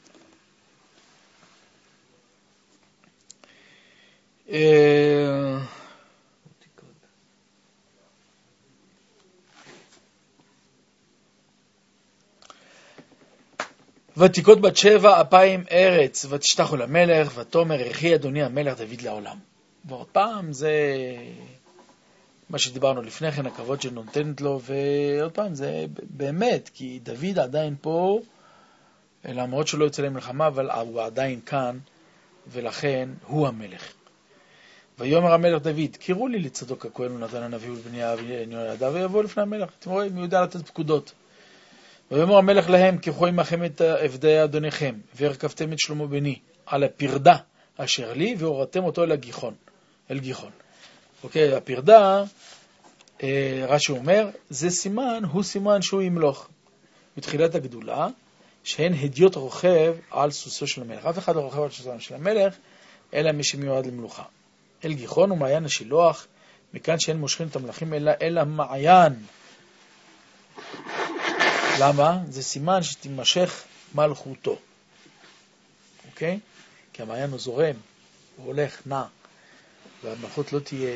ותיקות בת שבע אפיים ארץ, ותשתחו למלך, ותאמר יחי אדוני המלך דוד לעולם. ועוד פעם זה מה שדיברנו לפני כן, הכבוד שנותנת לו, ועוד פעם זה באמת, כי דוד עדיין פה, למרות שלא יוצא למלחמה, אבל הוא עדיין כאן, ולכן הוא המלך. ויאמר המלך דוד, קראו לי לצדוק הכהן ונתן הנביא ולבניה ויהוידע, ויבוא לפני המלך. אתם רואים, הוא יודע לתת פקודות. ויאמר המלך להם, קחו עמכם את עבדי אדוניכם, והרכבתם את שלמה בני על הפרדה אשר לי, והורדתם אותו אל גיחון. אוקיי, הפרדה, רש"י אומר, זה סימן, הוא סימן שהוא ימלוך. בתחילת הגדולה, שהן הדיוט רוכב על סוסו של המלך. אף אחד לא רוכב על סוסו של המלך, אלא מי שמיועד למלוכה. אל גיחון ומעיין השילוח, מכאן שאין מושכים את המלכים אל המעיין. למה? זה סימן שתימשך מלכותו. אוקיי? כי המעיין הוא זורם, הוא הולך, נע, והמלכות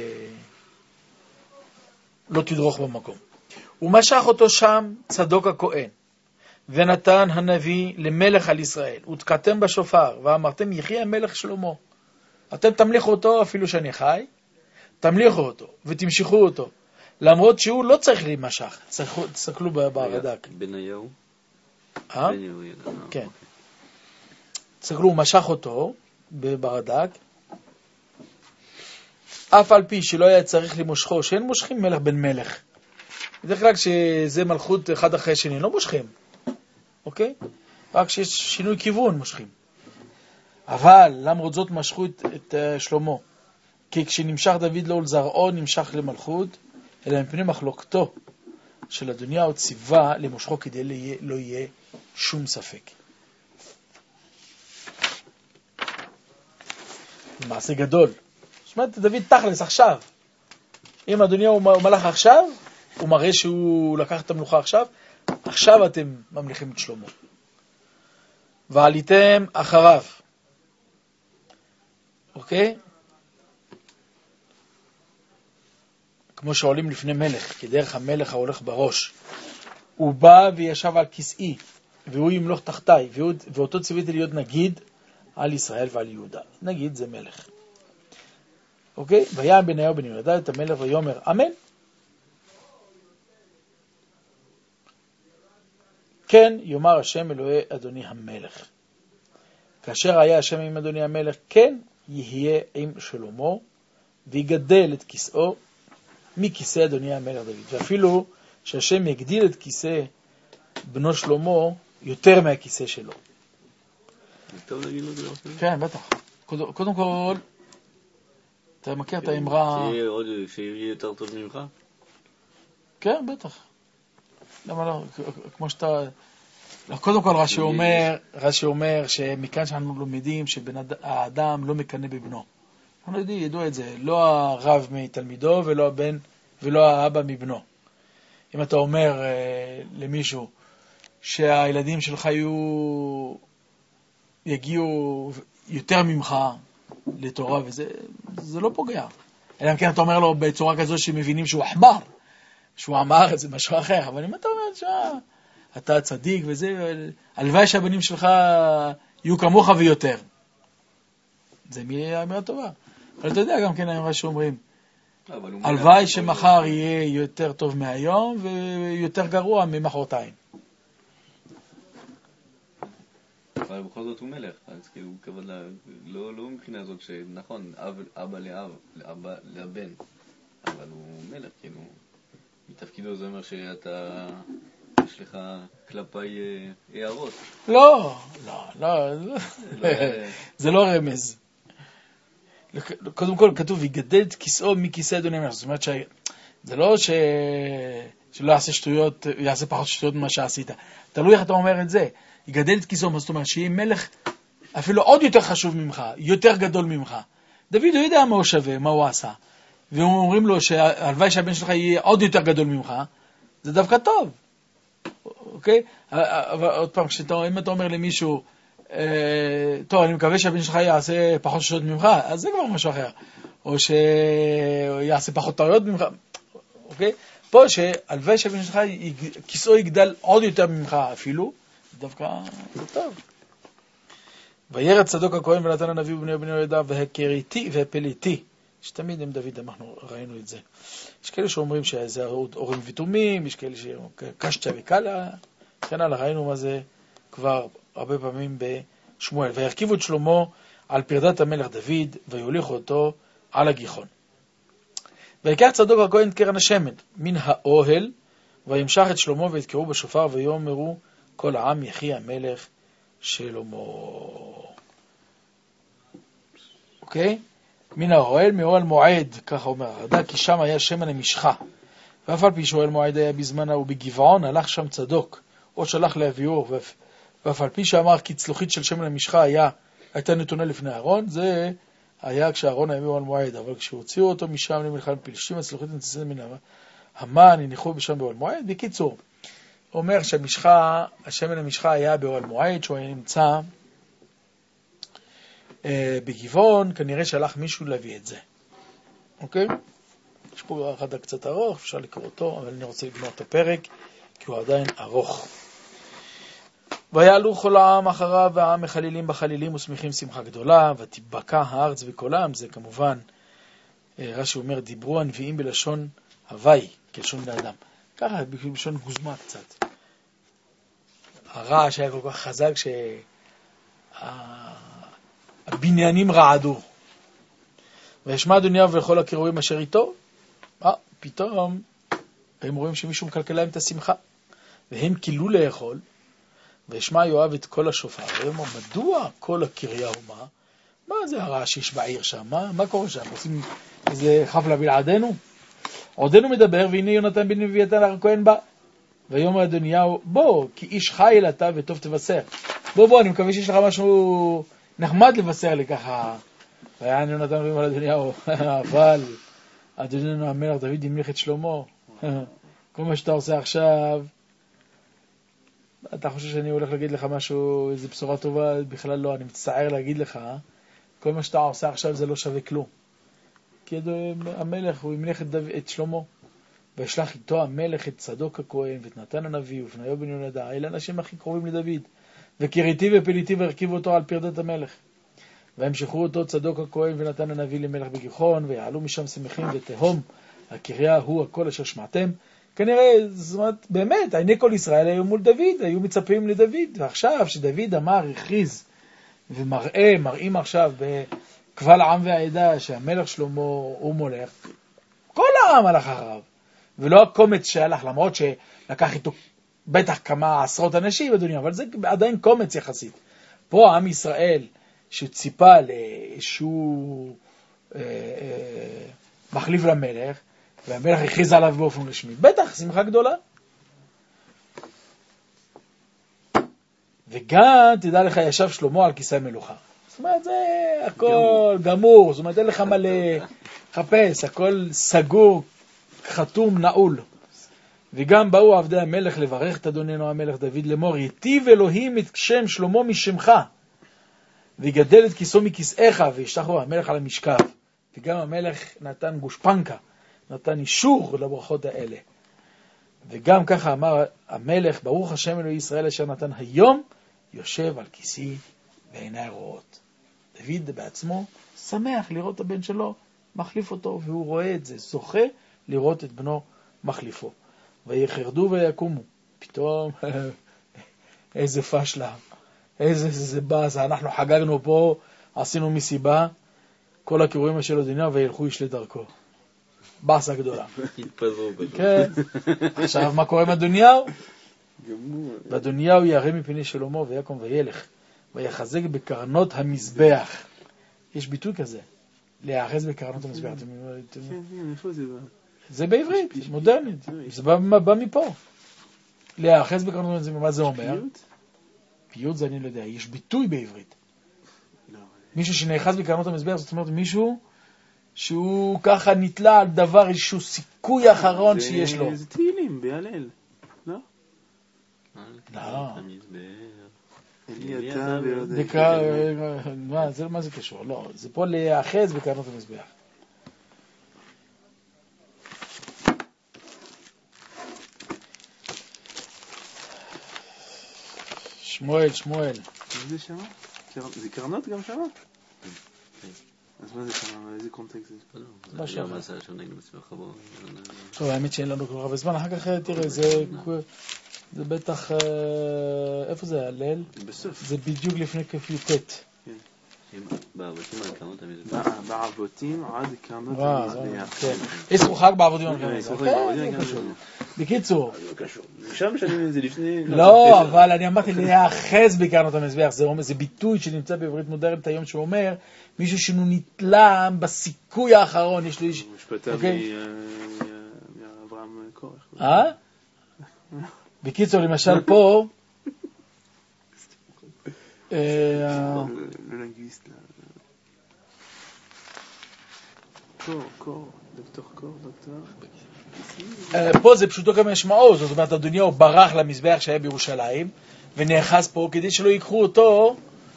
לא תדרוך במקום. הוא משך אותו שם צדוק הכהן, ונתן הנביא למלך על ישראל, ותקעתם בשופר, ואמרתם יחי המלך שלמה. אתם תמליכו אותו אפילו שאני חי, תמליכו אותו ותמשכו אותו. למרות שהוא לא צריך להימשך. תסתכלו ברד"ק. בניהו? כן. תסתכלו, הוא משך אותו ברד"ק. אף על פי שלא היה צריך למושכו, שאין מושכים מלך בן מלך. בדרך כלל כשזה מלכות אחד אחרי שני, לא מושכים. אוקיי? רק כשיש שינוי כיוון מושכים. אבל למרות זאת משכו את שלמה. כי כשנמשך דוד לא לזרעו, נמשך למלכות, אלא מפני מחלוקתו של אדוניהו ציווה למושכו כדי לא יהיה שום ספק. מעשה גדול. זאת אומרת, דוד תכלס עכשיו. אם אדוניהו הוא מלך עכשיו, הוא מראה שהוא לקח את המלוכה עכשיו, עכשיו אתם ממליכים את שלמה. ועליתם אחריו. אוקיי? כמו שעולים לפני מלך, כי דרך המלך ההולך בראש. הוא בא וישב על כסאי, והוא ימלוך תחתיי, ואותו ציוויתי להיות נגיד על ישראל ועל יהודה. נגיד זה מלך. אוקיי? ויען בניהו בן יהוידע את המלך ויאמר אמן. כן יאמר השם אלוהי אדוני המלך. כאשר היה השם עם אדוני המלך, כן יהיה עם שלמה, ויגדל את כיסאו מכיסא אדוני המלך דוד. ואפילו שהשם יגדיל את כיסא בנו שלמה יותר מהכיסא שלו. טוב להגיד לו זה לא? כן, בטח. קודם כל, אתה מכיר את האמרה... שיהיה יותר טוב ממך? כן, בטח. למה לא? כמו שאתה... קודם כל רש"י אומר שמכאן שאנחנו לומדים שהאדם לא מקנא בבנו. אנחנו ידעו את זה, לא הרב מתלמידו ולא הבן ולא האבא מבנו. אם אתה אומר למישהו שהילדים שלך יגיעו יותר ממך לתורה וזה, זה לא פוגע. אלא אם כן אתה אומר לו בצורה כזו שמבינים שהוא אחמר, שהוא אמר את זה משהו אחר. אבל אם אתה אומר אתה צדיק וזה, הלוואי שהבנים שלך יהיו כמוך ויותר. זה אמירה טובה. אבל אתה יודע גם כן האמרה שאומרים, הלוואי שמחר יהיה יותר טוב מהיום ויותר גרוע ממחרתיים. אבל בכל זאת הוא מלך, אז כאילו הוא כבוד לא מבחינה הזאת שנכון, אבא לאבא לבן, אבל הוא מלך, כאילו מתפקידו זה אומר שאתה יש לך כלפיי הערות. לא, זה לא רמז. קודם כל כתוב, יגדל את כיסאו מכיסא אדוני המלך. זאת אומרת שזה לא שלא יעשה שטויות, יעשה פחות שטויות ממה שעשית. תלוי איך אתה אומר את זה. יגדל את כיסאו, זאת אומרת שיהיה מלך אפילו עוד יותר חשוב ממך, יותר גדול ממך. דוד הוא יודע מה הוא שווה, מה הוא עשה. ואומרים לו שהלוואי שהבן שלך יהיה עוד יותר גדול ממך, זה דווקא טוב. אוקיי? אבל עוד פעם, אם אתה אומר למישהו, טוב, אני מקווה שהבן שלך יעשה פחות שטויות ממך, אז זה כבר משהו אחר. או שיעשה פחות טעויות ממך. אוקיי? פה שהלוואי שהבן שלך כיסאו יגדל עוד יותר ממך אפילו, דווקא זה טוב. וירד צדוק הכהן ונתן הנביא ובני יהוידע והכריתי והפליתי, שתמיד עם דוד אנחנו ראינו את זה. יש כאלה שאומרים שזה אורים ותומים, יש כאלה שקשתא וקלה, כן הלאה, ראינו מה זה כבר הרבה פעמים בשמואל. וירכיבו את שלמה על פרדת המלך דוד ויוליכו אותו על הגיחון. ויקח צדוק הכהן את קרן השמן מן האוהל וימשך את שלמה ויתקראו בשופר ויאמרו כל העם יחי המלך שלמה. אוקיי? מן האוהל, מאוהל מועד, ככה אומר הרד"ק, כי שם היה שמן המשחה. ואף על פי שאוהל מועד היה בזמנה ובגבעון, הלך שם צדוק, או שלח להביאו, ואף על פי שאמר כי צלוחית של שמן המשחה הייתה נתונה לפני אהרון, זה היה כשאהרון היה באוהל מועד, אבל כשהוציאו אותו משם למלחמת פלישתים, הצלוחית נצא מן המן, הניחו בשם באוהל מועד. בקיצור, אומר שהשמן המשחה היה באוהל מועד, שהוא היה נמצא בגבעון, כנראה שהלך מישהו להביא את זה. אוקיי? יש פה אחד קצת ארוך, אפשר לקרוא אותו, אבל אני רוצה לגמור את הפרק, כי הוא עדיין ארוך. ויעלו כל העם אחריו, והעם מחלילים בחלילים ושמחים שמחה גדולה, ותבקע הארץ וקולם, זה כמובן, רש"י אומר, דיברו הנביאים בלשון הווי, כלשון בני אדם. ככה, בלשון גוזמה קצת. הרעש היה כל כך חזק הבניינים רעדו. וישמע אדוניהו ולכל הקרואים אשר איתו, פתאום הם רואים שמישהו מקלקל להם את השמחה, והם קילו לאכול, וישמע יואב את כל השופר, והם אמרו, מדוע כל הקריה אומה? מה זה הרעש שיש בעיר שם? מה קורה שם? עושים איזה חפלה בלעדינו? עודנו מדבר, והנה יונתן בן אביתר הכהן בא. ויאמר אדוניהו, בוא, כי איש חיל אתה וטוב תבשר. בוא, אני מקווה שיש לך משהו נחמד לבשר לי ככה. ויען יונתן ואומר אדוניהו, אבל אדוננו המלך דוד המליך את שלמה. כל מה שאתה עושה עכשיו, אתה חושב שאני הולך להגיד לך משהו, איזו בשורה טובה? בכלל לא, אני מצטער להגיד לך, כל מה שאתה עושה עכשיו זה לא שווה כלום. כי המלך, הוא המליך את שלמה, וישלח איתו המלך את צדוק הכהן, ואת נתן הנביא, ופניו בן יהוידע, אלה האנשים הכי קרובים לדוד, וכריתי ופליתי והרכיבו אותו על פרדת המלך. והמשכו אותו צדוק הכהן ונתן הנביא למלך בגיחון, ויעלו משם שמחים ותהום, הקריה הוא הכל אשר שמעתם. כנראה, זאת אומרת, באמת, עיני כל ישראל היו מול דוד, היו מצפים לדוד, ועכשיו שדוד אמר, הכריז, מראים עכשיו בקבל העם והעדה, שהמלך שלמה הוא מולך, כל העם הלך אחריו, ולא הקומץ שהלך, למרות שלקח איתו בטח כמה עשרות אנשים בדוניה, אבל זה עדיין קומץ יחסית. פה עם ישראל, שציפה לאיזשהו מחליף למלך, והמלך הכריז עליו באופן רשמי. בטח, שמחה גדולה. וגם, תדע לך, ישב שלמה על כיסא מלוכה. זאת אומרת, זה הכל גמור. זאת אומרת, אין לך מה לחפש, הכל סגור, חתום, נעול. וגם באו עבדי המלך לברך את אדוננו המלך דוד לאמור, יטיב אלוהים את שם שלמה משמך, ויגדל את כיסו מכיסאיך, וישתחו המלך על המשכב. וגם המלך נתן גושפנקה, נתן אישור לברכות האלה. וגם ככה אמר המלך, ברוך השם אלוהי ישראל אשר נתן היום, יושב על כיסי בעיני רואות. דוד בעצמו שמח לראות את הבן שלו, מחליף אותו, והוא רואה את זה, זוכה לראות את בנו מחליפו. ויחרדו ויקומו. פתאום, איזה פשלה, איזה באזה, אנחנו חגגנו פה, עשינו מסיבה, כל הכירורים של אדוניהו, וילכו איש לדרכו. באסה גדולה. התפזרו. כן. עכשיו, מה קורה עם אדוניהו? ואדוניהו ירא מפני שלמה, ויקום וילך, ויחזק בקרנות המזבח. יש ביטוי כזה, להיאחז בקרנות המזבח. כן, איפה זה בא? זה בעברית, מודרנית. זה בא מפה. להיאחז בקרנות המזבח, מה זה אומר? פיוט זה אני לא יודע, יש ביטוי בעברית. מישהו שנאחז בקרנות המזבח, זאת אומרת מישהו שהוא ככה נתלה על דבר, איזשהו סיכוי אחרון שיש לו. זה תהילים, בהלל, לא? לא. אני אתה מה זה קשור? לא, זה פה להאחז בקרנות המזבח. שמואל. זה שמה? זה קרנות גם שמה? אז מה זה שמה? איזה קונטקסט זה? לא שמה. מה זה שנגנו בצמח בו? טוב, האמת שאין לנו כל כך הרבה זמן. אחר כך תראה, זה בטח... איפה זה? הלל? בסוף. זה בדיוק לפני כ"ט. בעבותים עד קרנות המזבח. בעבותים עד קרנות המזבח. כן. ישחו חג בעבותים עד קרנות המזבח. בקיצור. שם משנים את זה לפני... לא, אבל אני אמרתי להיאחז בקרנות המזבח. זה ביטוי שנמצא בעברית מודרנית היום שאומר מישהו שהוא נתלה בסיכוי האחרון. יש לו איש... משפטה מאברהם קורח. בקיצור, למשל פה... לא לנגוויסט, דוקטור. פה זה פשוטו כמשמעו, זאת אומרת, אדוניהו ברח למזבח שהיה בירושלים, ונאחז פה כדי שלא ייקחו אותו,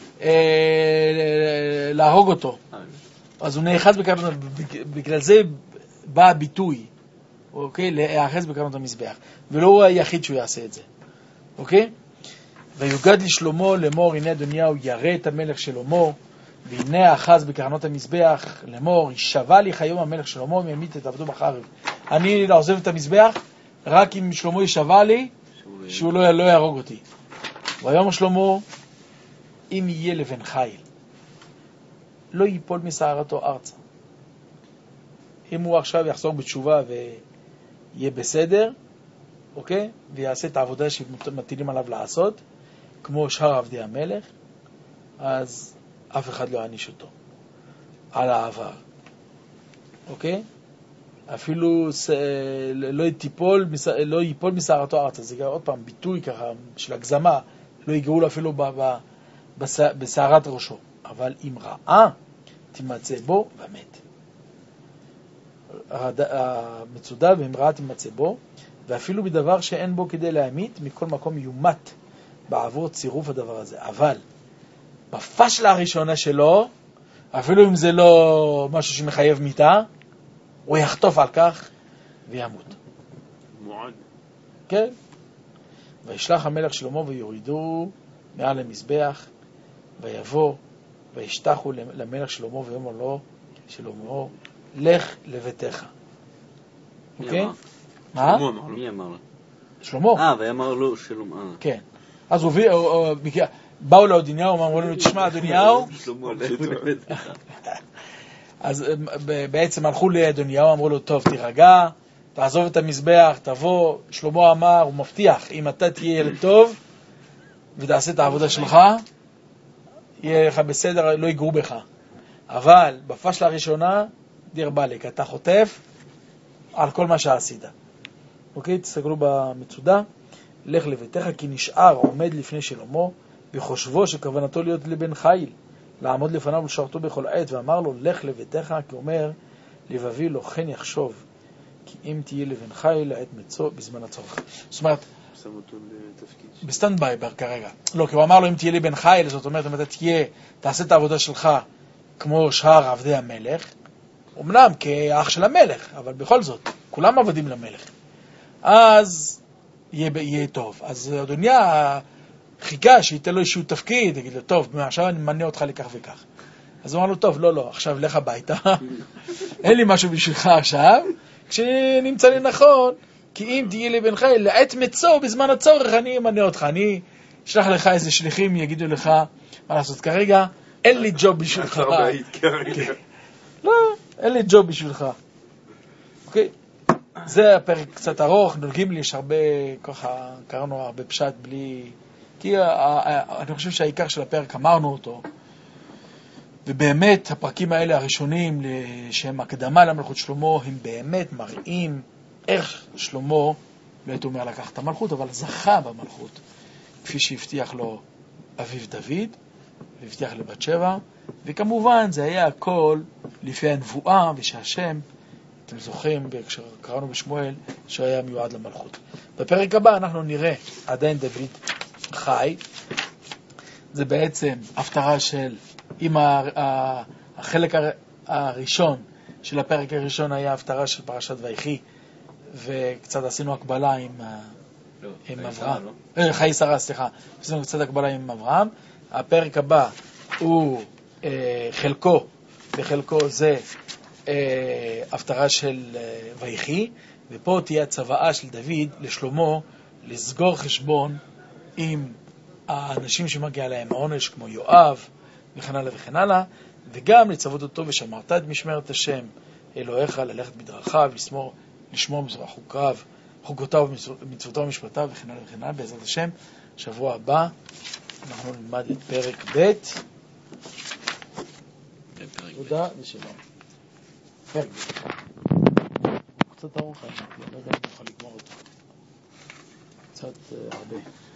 להרוג אותו. אז הוא נאחז בקרנות, בגלל זה בא הביטוי, אוקיי? להאחז בקרנות המזבח, ולא הוא היחיד שהוא יעשה את זה, אוקיי? ויוגד לשלמה לאמור, הנה אדוניהו ירא את המלך שלמה, והנה האחז בקרנות המזבח לאמור, ישבע לי חיום המלך שלמה, וימית את עבדו בחרב. אני לא עוזב את המזבח, רק אם שלמה ישבע לי, שהוא לא יהרוג אותי. ויאמר שלמה, אם יהיה לבן חיל, לא ייפול משערתו ארצה. אם הוא עכשיו יחזור בתשובה ויהיה בסדר, אוקיי? ויעשה את העבודה שמטילים עליו לעשות, כמו שאר עבדי המלך, אז אף אחד לא יעניש אותו על העבר. אוקיי? אפילו לא ייפול משערתו ארצה. זה עוד פעם ביטוי ככה של הגזמה, לא ייגעו לו אפילו בשערת ראשו. אבל אם רעה תימצא בו ומת. המצודה ואם רעה תימצא בו, ואפילו בדבר שאין בו כדי להמית, מכל מקום יומת בעבור צירוף הדבר הזה. אבל בפשלה הראשונה שלו, אפילו אם זה לא משהו שמחייב מיתה, הוא יחטוף על כך וימות. מועד. כן. וישלח המלך שלמה ויורידו מעל המזבח, ויבוא וישתחו למלך שלמה ויאמר לו, שלמה, לך לביתך. אוקיי? מה? מי אמר לו? שלמה. ויאמר לו שלמה. כן. אז באו לאדוניהו, אמרו לו, תשמע אדוניהו. שלמה, לך לביתך. אז בעצם הלכו לאדוניהו, אמרו לו, טוב, תירגע, תעזוב את המזבח, תבוא. שלמה אמר, הוא מבטיח, אם אתה תהיה ילד טוב ותעשה את העבודה שלך, יהיה לך בסדר, לא ייגעו בך. אבל בפשלה הראשונה, דיר בלק, אתה חוטף על כל מה שעשית. אוקיי, תסתכלו במצודה. לך לביתך, כי נשאר עומד לפני שלמה, בחושבו שכוונתו להיות לבן חיל, לעמוד לפניו ולשרתו בכל עת, ואמר לו, לך לביתך, כי אומר, לבבי לא כן יחשוב, כי אם תהיה לבן חיל, לעת מצוא בזמן הצורך. זאת אומרת, שם אותו לתפקיד. בסטנד ביי כרגע. לא, כי הוא אמר לו, אם תהיה לי בן חיל, זאת אומרת, אם אתה תעשה את העבודה שלך כמו שאר עבדי המלך, אמנם כאח של המלך, אבל בכל זאת, כולם עבדים למלך. אז יהיה טוב. אז אדוניה חיכה שייתן לו איזשהו תפקיד, יגיד לו, טוב, עכשיו אני מנה אותך לכך וכך. אז הוא אמר לו, טוב, לא, עכשיו לך הביתה. אין לי משהו בשבילך עכשיו. כשנמצא לי נכון, כי אם תהיה לי בן חיל, לעת מצוא בזמן הצורך, אני אמנה אותך. אני אשלח לך איזה שליחים, יגידו לך מה לעשות כרגע. אין לי ג'וב בשבילך. לא, אין לי ג'וב בשבילך. אוקיי? זה הפרק קצת ארוך, נולגים לי, יש הרבה, ככה, קראנו הרבה פשט בלי... כי אני חושב שהעיקר של הפרק אמרנו אותו, ובאמת הפרקים האלה הראשונים שהם הקדמה למלכות שלמה, הם באמת מראים איך שלמה, לא הייתי אומר לקח את המלכות, אבל זכה במלכות, כפי שהבטיח לו אביו דוד, והבטיח לבת שבע, וכמובן זה היה הכל לפי הנבואה, ושהשם, אתם זוכרים, כשקראנו בשמואל, שהוא היה מיועד למלכות. בפרק הבא אנחנו נראה עדיין דוד חי, זה בעצם הפטרה של, אם החלק הראשון של הפרק הראשון היה הפטרה של פרשת ויחי, וקצת עשינו הקבלה עם אברהם. חיי שרה, סליחה. עשינו קצת הקבלה עם אברהם. הפרק הבא הוא חלקו, וחלקו זה הפטרה של ויחי, ופה תהיה הצוואה של דוד לשלמה לסגור חשבון עם האנשים שמגיע להם העונש, כמו יואב, וכן הלאה וכן הלאה, וגם לצוות אותו ושמרת את משמרת השם אלוהיך, ללכת בדרכיו, לשמור חוקותיו ומצוותיו ומשפטיו וכן הלאה וכן הלאה. בעזרת השם, שבוע הבא אנחנו נלמד את פרק ב'. תודה ושלום. פרק ב'. קצת ארוך, אני לא יודע אם נוכל לגמור אותו. קצת הרבה.